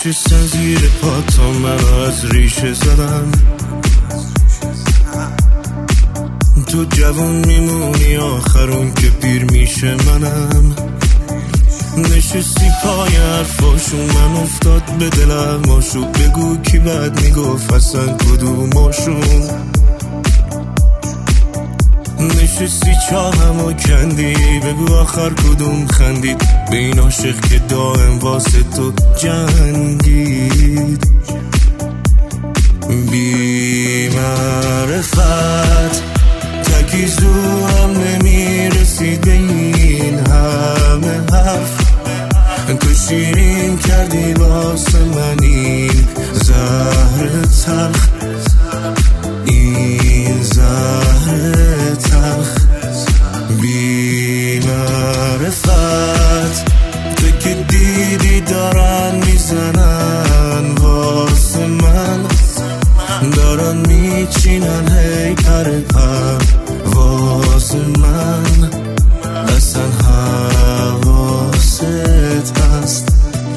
نشستن زیر پا تا من از ریشه زدن. تو جوون میمونی آخرون که پیر میشه منم. نشستی پای حرفاشون من افتاد به دلم آشو. بگو کی بد میگفت اصلا کدوماشون. نشستی چاهمو کندی بگو آخر کدوم خندید به این عاشق که دائم واسه تو جنگید. بی معرفت تکیزو هم نمیرسید به این همه حرف. تو شیرین کردی واسه من این زهر تلخ، این زهر تلخ. بی معرفت تو که دیدی دارن میزنن واسه من، دارن میچینن هی پر پر واسه من. اصلا حواست هست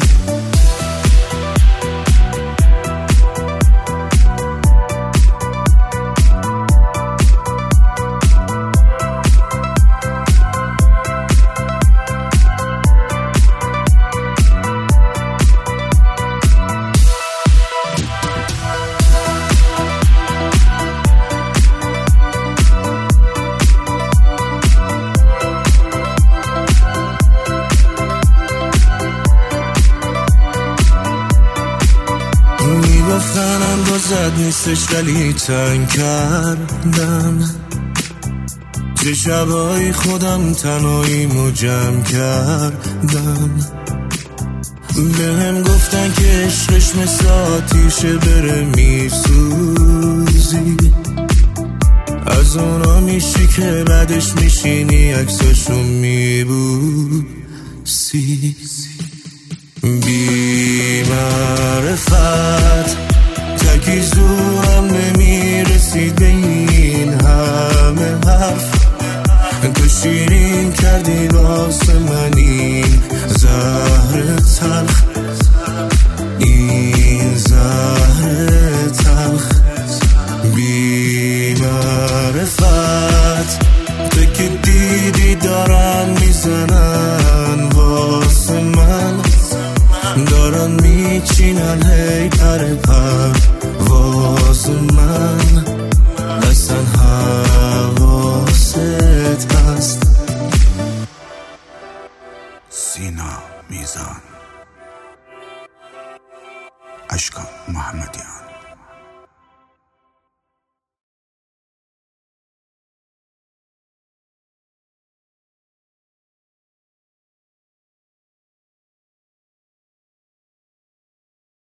گفتن اندازت نیستش ولی تنگ کردم. چه شبایی خودم تنهاییمو جمع کردم. بهم گفتن که عشقش مثل آتیشه بره میسوزی. از اونا میشی که بعدش میشینی عکساشو میبوسی. بی معرفت تکیزو هم نمیرسید به این همه حرف. تو شیرین کردی واسه من این زهر تلخ، این زهر تلخ. بی معرفت تو که دیدی دارن میزنن واسه من، دارن میچینن هی پر پر واسه من. اصلا حواست هست. سینا میزان، اشکان محمدیان.